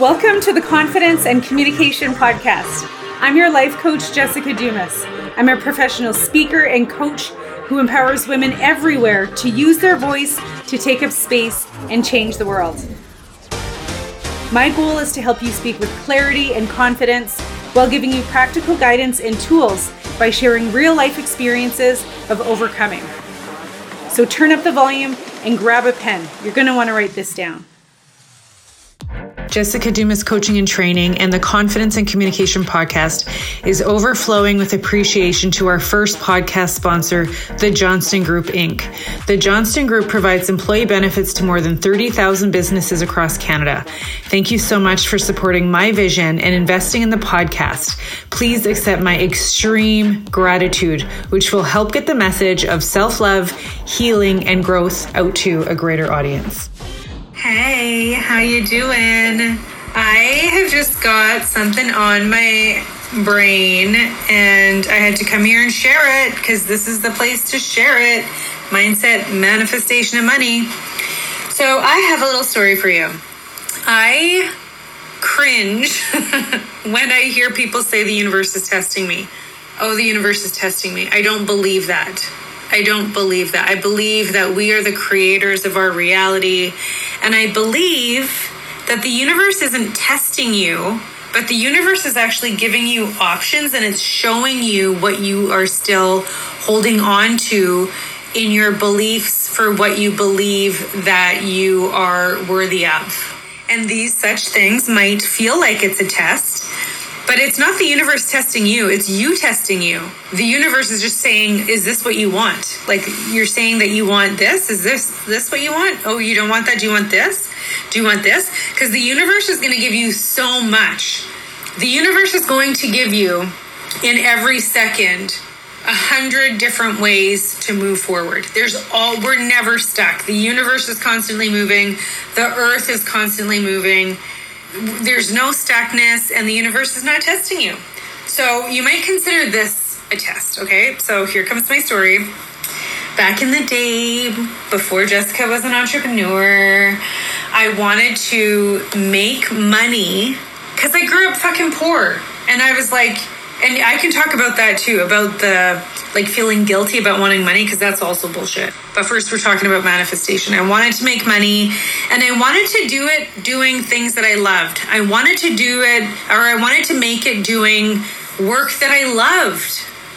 Welcome to the Confidence and Communication Podcast. I'm your life coach, Jessica Dumas. I'm a professional speaker and coach who empowers women everywhere to use their voice to take up space and change the world. My goal is to help you speak with clarity and confidence while giving you practical guidance and tools by sharing real life experiences of overcoming. So turn up the volume and grab a pen. You're going to want to write this down. Jessica Dumas Coaching and Training and the Confidence and Communication Podcast is overflowing with appreciation to our first podcast sponsor, the Johnston Group, Inc. The Johnston Group provides employee benefits to more than 30,000 businesses across Canada. Thank you so much for supporting my vision and investing in the podcast. Please accept my extreme gratitude, which will help get the message of self-love, healing, and growth out to a greater audience. Hey, how you doing? I have just got something on my brain and I had to come here and share it because this is the place to share it. Mindset, manifestation of money. So I have a little story for you. I cringe when I hear people say the universe is testing me. Oh, the universe is testing me. I don't believe that. I don't believe that. I believe that we are the creators of our reality. And I believe that the universe isn't testing you, but the universe is actually giving you options and it's showing you what you are still holding on to in your beliefs for what you believe that you are worthy of. And these such things might feel like it's a test, but it's not the universe testing you, it's you testing you. The universe is just saying, is this what you want? Like you're saying that you want this? Is this what you want? Oh, you don't want that? Do you want this? Do you want this? Because the universe is going to give you so much. The universe is going to give you in every second 100 different ways to move forward. We're never stuck. The universe is constantly moving. The earth is constantly moving. There's no stuckness and the universe is not testing you. So you might consider this a test, okay? So here comes my story. Back in the day, before Jessica was an entrepreneur, I wanted to make money because I grew up fucking poor. And I was like, and I can talk about that too, about the like feeling guilty about wanting money because that's also bullshit. But first we're talking about manifestation. I wanted to make money and I wanted to do it doing things that I loved. I wanted to do it, or I wanted to make it doing work that I loved.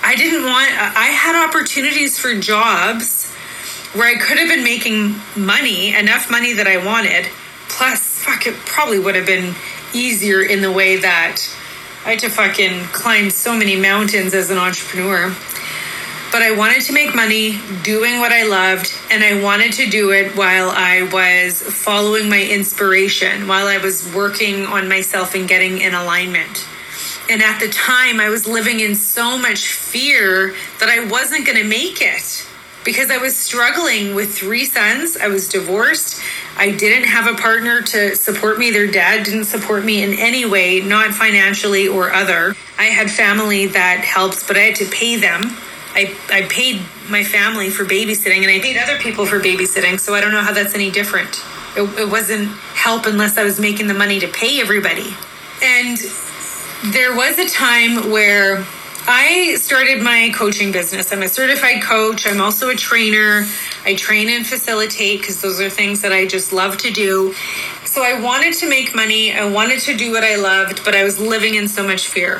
I had opportunities for jobs where I could have been making money, enough money that I wanted. Plus, it probably would have been easier in the way that I had to fucking climb so many mountains as an entrepreneur. But I wanted to make money doing what I loved, and I wanted to do it while I was following my inspiration, while I was working on myself and getting in alignment. And at the time, I was living in so much fear that I wasn't going to make it because I was struggling with 3 sons. I was divorced. I didn't have a partner to support me. Their dad didn't support me in any way, not financially or other. I had family that helped, but I had to pay them. I paid my family for babysitting and I paid other people for babysitting. So I don't know how that's any different. It wasn't help unless I was making the money to pay everybody. And there was a time where I started my coaching business. I'm a certified coach. I'm also a trainer. I train and facilitate because those are things that I just love to do. So I wanted to make money. I wanted to do what I loved, but I was living in so much fear.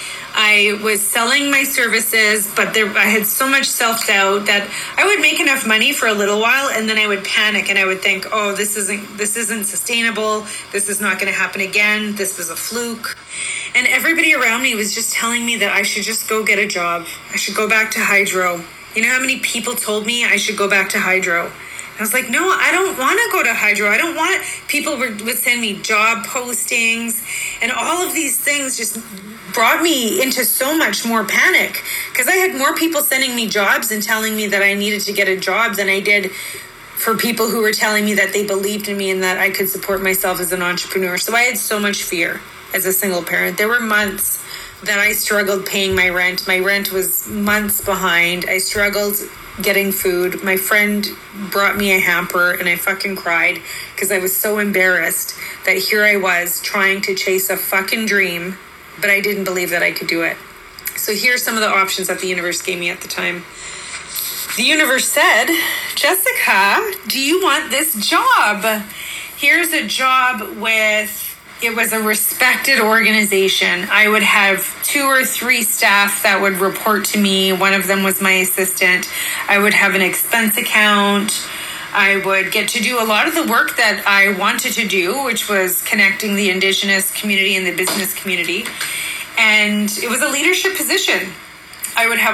I was selling my services, but I had so much self-doubt that I would make enough money for a little while and then I would panic and I would think, oh, this isn't sustainable. This is not going to happen again. This was a fluke. And everybody around me was just telling me that I should just go get a job. I should go back to hydro. You know how many people told me I should go back to hydro? I was like, no, I don't want to go to hydro. I don't want people would send me job postings and all of these things just brought me into so much more panic because I had more people sending me jobs and telling me that I needed to get a job than I did for people who were telling me that they believed in me and that I could support myself as an entrepreneur. So I had so much fear as a single parent. There were months that I struggled paying my rent. My rent was months behind. I struggled getting food. My friend brought me a hamper and I fucking cried because I was so embarrassed that here I was trying to chase a fucking dream, but I didn't believe that I could do it. So here's some of the options that the universe gave me at the time. The universe said, Jessica, do you want this job? Here's a job with, it was a respected organization. I would have 2 or 3 staff that would report to me. One of them was my assistant. I would have an expense account. I would get to do a lot of the work that I wanted to do, which was connecting the Indigenous community and the business community. And it was a leadership position. I would have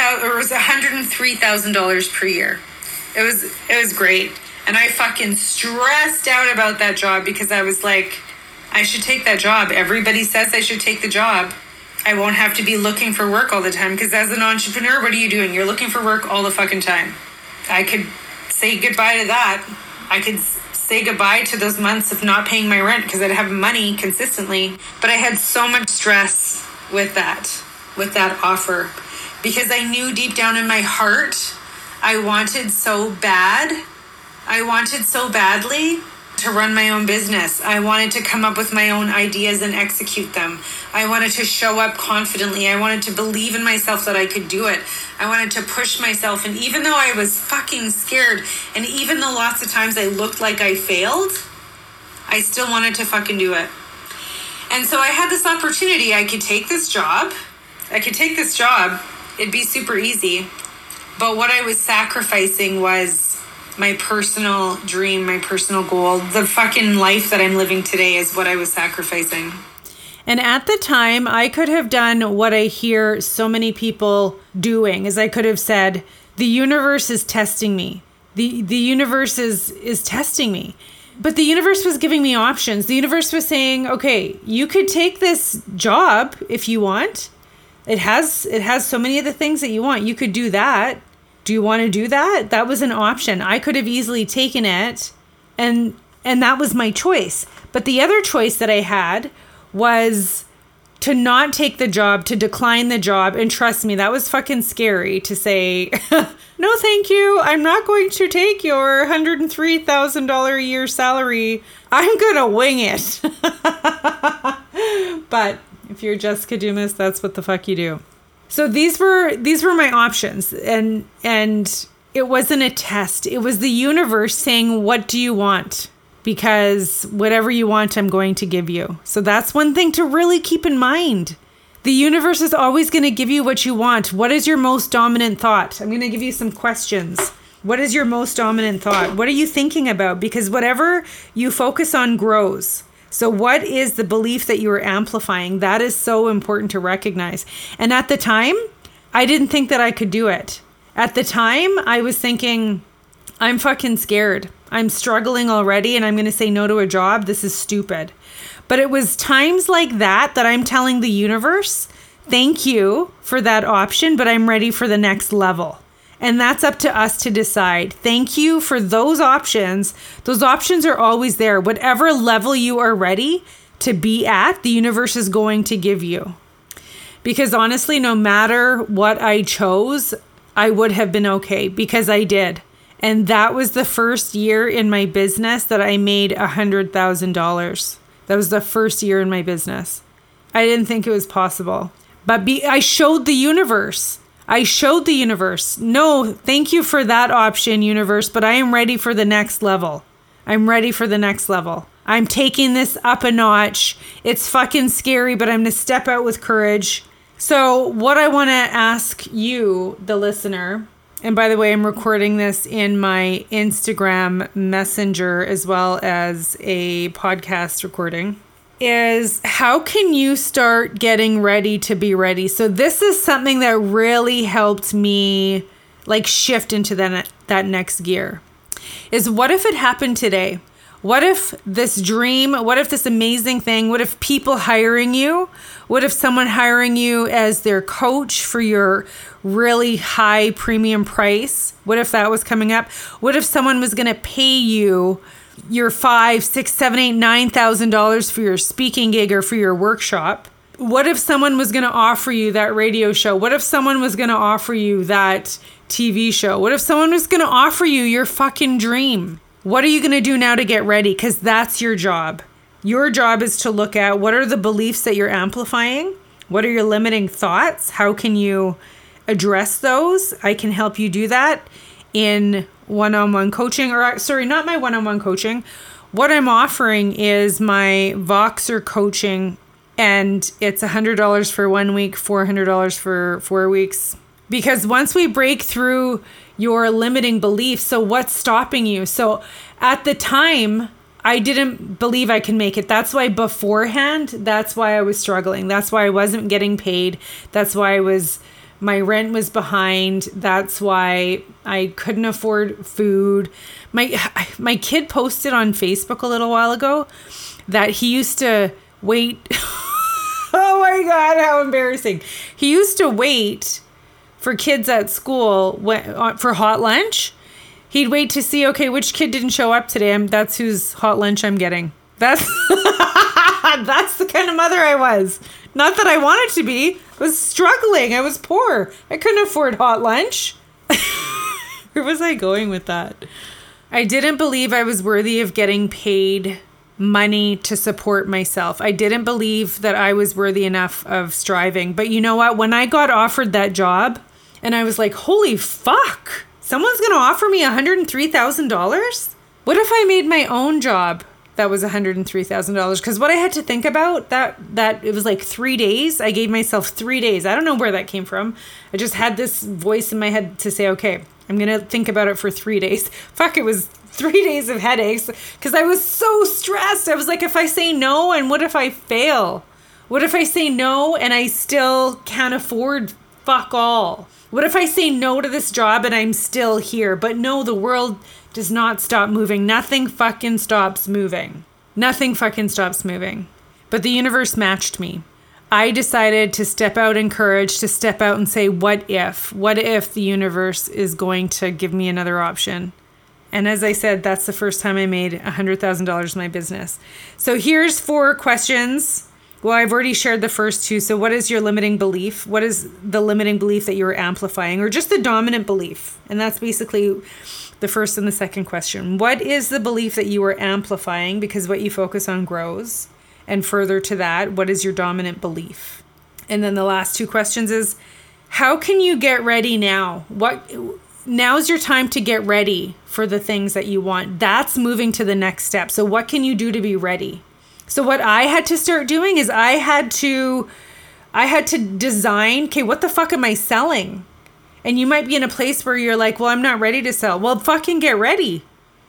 $103,000 per year. It was great. And I fucking stressed out about that job because I was like, I should take that job. Everybody says I should take the job. I won't have to be looking for work all the time, because as an entrepreneur, what are you doing? You're looking for work all the fucking time. I could say goodbye to that. I could say goodbye to those months of not paying my rent because I'd have money consistently. But I had so much stress with that offer, because I knew deep down in my heart, I wanted so badly to run my own business. I wanted to come up with my own ideas and execute them. I wanted to show up confidently. I wanted to believe in myself that I could do it. I wanted to push myself. And even though I was fucking scared, and even though lots of times I looked like I failed, I still wanted to fucking do it. And so I had this opportunity. I could take this job. It'd be super easy. But what I was sacrificing was my personal dream, my personal goal. The fucking life that I'm living today is what I was sacrificing. And at the time, I could have done what I hear so many people doing, is I could have said, the universe is testing me. The universe is testing me. But the universe was giving me options. The universe was saying, okay, you could take this job if you want. It has so many of the things that you want. You could do that. Do you want to do that? That was an option. I could have easily taken it, and that was my choice. But the other choice that I had was to not take the job, to decline the job. And trust me, that was fucking scary to say, no, thank you. I'm not going to take your $103,000 a year salary. I'm going to wing it. But if you're Jessica Dumas, that's what the fuck you do. So these were my options, and it wasn't a test. It was the universe saying, what do you want? Because whatever you want, I'm going to give you. So that's one thing to really keep in mind. The universe is always going to give you what you want. What is your most dominant thought? I'm going to give you some questions. What is your most dominant thought? What are you thinking about? Because whatever you focus on grows. So what is the belief that you are amplifying? That is so important to recognize. And at the time, I didn't think that I could do it. At the time, I was thinking, I'm fucking scared. I'm struggling already, and I'm going to say no to a job. This is stupid. But it was times like that I'm telling the universe, thank you for that option, but I'm ready for the next level. And that's up to us to decide. Thank you for those options. Those options are always there. Whatever level you are ready to be at, the universe is going to give you. Because honestly, no matter what I chose, I would have been okay, because I did. And that was the first year in my business that I made $100,000. That was the first year in my business. I didn't think it was possible. But I showed the universe. No, thank you for that option, universe, but I am ready for the next level. I'm taking this up a notch. It's fucking scary, but I'm going to step out with courage. So what I want to ask you, the listener, and by the way, I'm recording this in my Instagram Messenger as well as a podcast recording, is how can you start getting ready to be ready? So this is something that really helped me shift into that next gear. Is what if it happened today? What if this dream, what if this amazing thing, what if people hiring you? What if someone hiring you as their coach for your really high premium price? What if that was coming up? What if someone was going to pay you your $5,000, $6,000, $7,000, $8,000 for your speaking gig or for your workshop? What if someone was going to offer you that radio show? What if someone was going to offer you that TV show? What if someone was going to offer you your fucking dream? What are you going to do now to get ready? Because that's your job. Your job is to look at what are the beliefs that you're amplifying? What are your limiting thoughts? How can you address those? I can help you do that in one-on-one coaching, or sorry, not my one-on-one coaching. What I'm offering is my Voxer coaching, and it's $100 for 1 week, $400 for 4 weeks. Because once we break through your limiting beliefs, so what's stopping you? So at the time, I didn't believe I could make it. That's why beforehand, that's why I was struggling. That's why I wasn't getting paid. That's why my rent was behind. That's why I couldn't afford food. My kid posted on Facebook a little while ago that he used to wait. Oh my God, how embarrassing. He used to wait for kids at school for hot lunch. He'd wait to see, okay, which kid didn't show up today? That's whose hot lunch I'm getting. That's that's the kind of mother I was. Not that I wanted to be. I was struggling. I was poor. I couldn't afford hot lunch. Where was I going with that? I didn't believe I was worthy of getting paid money to support myself. I didn't believe that I was worthy enough of striving. But you know what? When I got offered that job and I was like, holy fuck, someone's going to offer me $103,000? What if I made my own job that was $103,000? Because what I had to think about, that it was like 3 days. I gave myself 3 days. I don't know where that came from. I just had this voice in my head to say, okay, I'm going to think about it for 3 days. Fuck, it was 3 days of headaches because I was so stressed. I was like, if I say no, and what if I fail? What if I say no and I still can't afford fuck all? What if I say no to this job and I'm still here? But no, the world does not stop moving. Nothing fucking stops moving. Nothing fucking stops moving. But the universe matched me. I decided to step out in courage, to step out and say, what if? What if the universe is going to give me another option? And as I said, that's the first time I made $100,000 in my business. So here's 4 questions. Well, I've already shared the first 2. So what is your limiting belief? What is the limiting belief that you're amplifying, or just the dominant belief? And that's basically the first and the second question. What is the belief that you are amplifying? Because what you focus on grows. And further to that, what is your dominant belief? And then the last 2 questions is, how can you get ready now? Now's your time to get ready for the things that you want. That's moving to the next step. So what can you do to be ready? So what I had to start doing is I had to design, okay, what the fuck am I selling? And you might be in a place where you're like, well, I'm not ready to sell. Well, fucking get ready.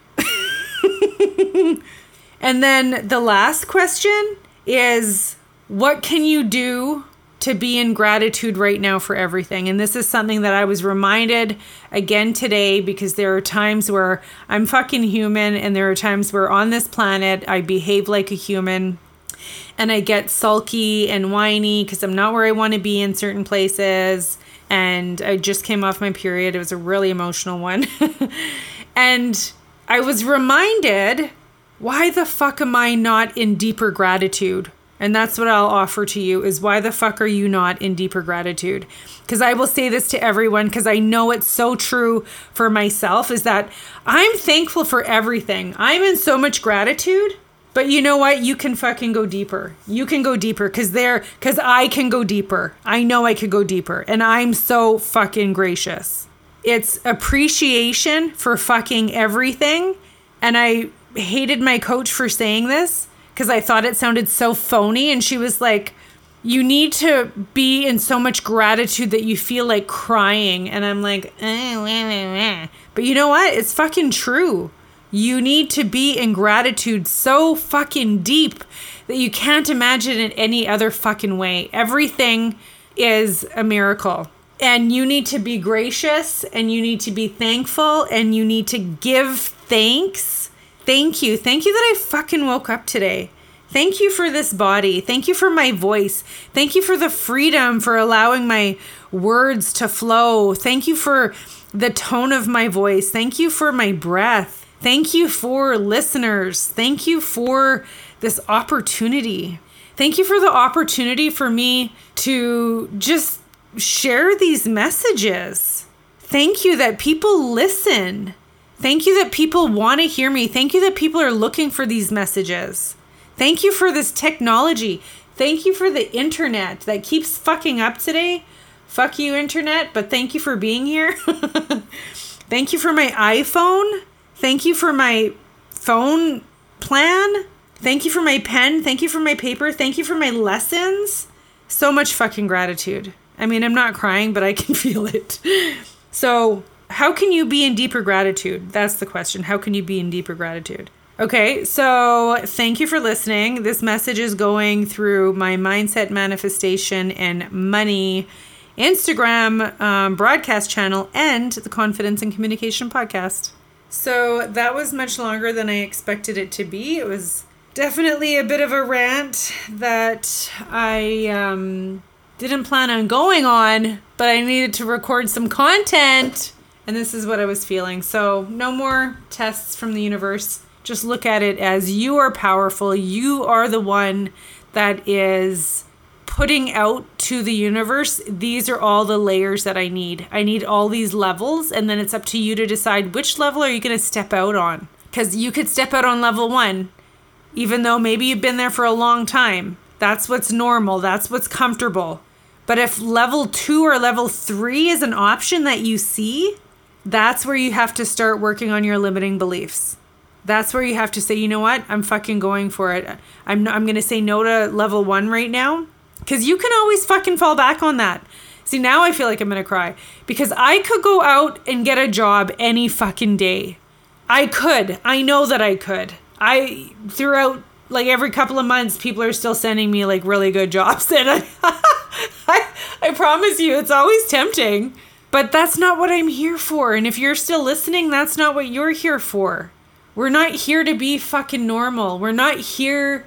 And then the last question is, what can you do to be in gratitude right now for everything? And this is something that I was reminded again today, because there are times where I'm fucking human, and there are times where on this planet I behave like a human and I get sulky and whiny because I'm not where I want to be in certain places. And I just came off my period. It was a really emotional one. And I was reminded, why the fuck am I not in deeper gratitude? And that's what I'll offer to you, is why the fuck are you not in deeper gratitude? Because I will say this to everyone, because I know it's so true for myself, is that I'm thankful for everything. I'm in so much gratitude, but you know what? You can fucking go deeper. You can go deeper because I can go deeper. I know I could go deeper, and I'm so fucking gracious. It's appreciation for fucking everything. And I hated my coach for saying this, because I thought it sounded so phony. And she was like, you need to be in so much gratitude that you feel like crying. And I'm like, but you know what? It's fucking true. You need to be in gratitude so fucking deep that you can't imagine it any other fucking way. Everything is a miracle. And you need to be gracious, and you need to be thankful, and you need to give thanks. Thank you. Thank you that I fucking woke up today. Thank you for this body. Thank you for my voice. Thank you for the freedom for allowing my words to flow. Thank you for the tone of my voice. Thank you for my breath. Thank you for listeners. Thank you for this opportunity. Thank you for the opportunity for me to just share these messages. Thank you that people listen. Thank you that people want to hear me. Thank you that people are looking for these messages. Thank you for this technology. Thank you for the internet that keeps fucking up today. Fuck you, internet, but thank you for being here. Thank you for my iPhone. Thank you for my phone plan. Thank you for my pen. Thank you for my paper. Thank you for my lessons. So much fucking gratitude. I mean, I'm not crying, but I can feel it. So, how can you be in deeper gratitude? That's the question. How can you be in deeper gratitude? Okay, so thank you for listening. This message is going through my Mindset Manifestation and Money Instagram broadcast channel and the Confidence and Communication podcast. So that was much longer than I expected it to be. It was definitely a bit of a rant that I didn't plan on going on, but I needed to record some content, and this is what I was feeling. So no more tests from the universe. Just look at it as you are powerful. You are the one that is putting out to the universe, these are all the layers that I need. I need all these levels, and then it's up to you to decide which level are you going to step out on. Because you could step out on level 1, even though maybe you've been there for a long time. That's what's normal. That's what's comfortable. But if level 2 or level 3 is an option that you see, that's where you have to start working on your limiting beliefs. That's where you have to say, you know what? I'm fucking going for it. I'm going to say no to level 1 right now. Because you can always fucking fall back on that. See, now I feel like I'm going to cry. Because I could go out and get a job any fucking day. I could. I know that I could. Throughout, like, every couple of months, people are still sending me, like, really good jobs. And I promise you, it's always tempting. But that's not what I'm here for. And if you're still listening, that's not what you're here for. We're not here to be fucking normal. We're not here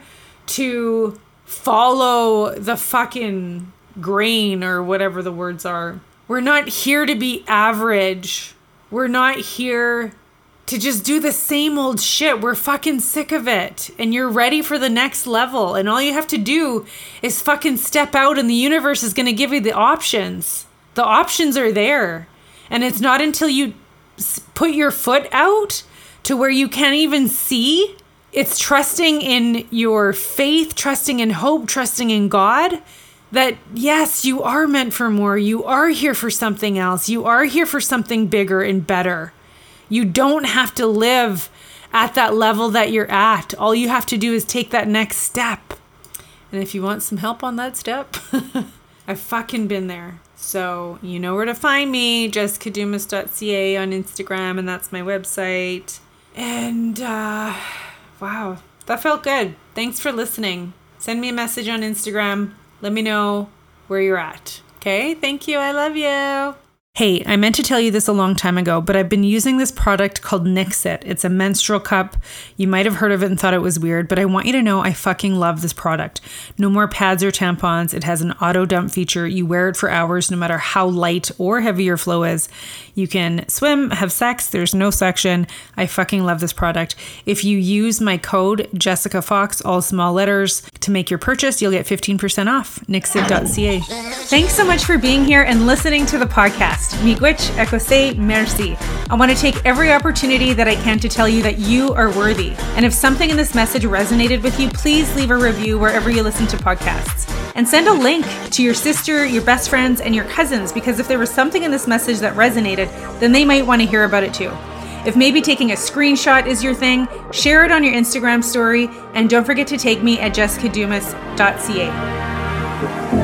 to follow the fucking grain or whatever the words are. We're not here to be average. We're not here to just do the same old shit. We're fucking sick of it. And you're ready for the next level. And all you have to do is fucking step out, and the universe is going to give you the options. The options are there. And it's not until you put your foot out to where you can't even see. It's trusting in your faith, trusting in hope, trusting in God, that yes, you are meant for more. You are here for something else. You are here for something bigger and better. You don't have to live at that level that you're at. All you have to do is take that next step. And if you want some help on that step, I've fucking been there. So you know where to find me, jessicadumas.ca on Instagram, and that's my website. And wow, that felt good. Thanks for listening. Send me a message on Instagram. Let me know where you're at. Okay? Thank you. I love you. Hey, I meant to tell you this a long time ago, but I've been using this product called Nixit. It's a menstrual cup. You might have heard of it and thought it was weird, but I want you to know I fucking love this product. No more pads or tampons. It has an auto dump feature. You wear it for hours no matter how light or heavy your flow is. You can swim, have sex. There's no suction. I fucking love this product. If you use my code Jessica Fox, all small letters, to make your purchase, you'll get 15% off. Nixit.ca. Thanks so much for being here and listening to the podcast. Miigwech ekose merci. I want to take every opportunity that I can to tell you that you are worthy. And if something in this message resonated with you, please leave a review wherever you listen to podcasts. And send a link to your sister, your best friends, and your cousins, because if there was something in this message that resonated, then they might want to hear about it too. If maybe taking a screenshot is your thing, share it on your Instagram story, and don't forget to tag me at jessicadumas.ca.